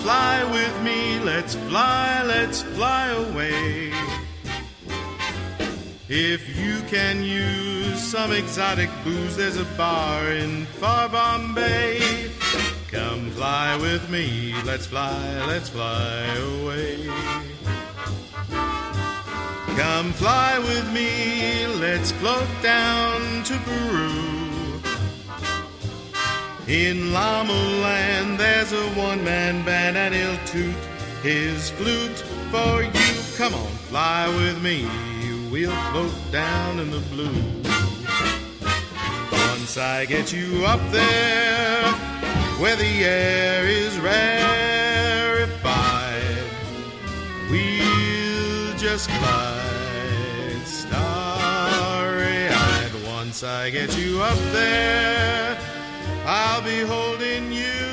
fly with me, let's fly away. If you can use some exotic booze, there's a bar in far Bombay. Come fly with me, let's fly away. Come fly with me, let's float down to Peru. In Llama Land there's a one-man band and he'll toot his flute for you. Come on, fly with me, we'll float down in the blue. Once I get you up there, where the air is rarefied, we'll just glide starry-eyed. Once I get you up there, I'll be holding you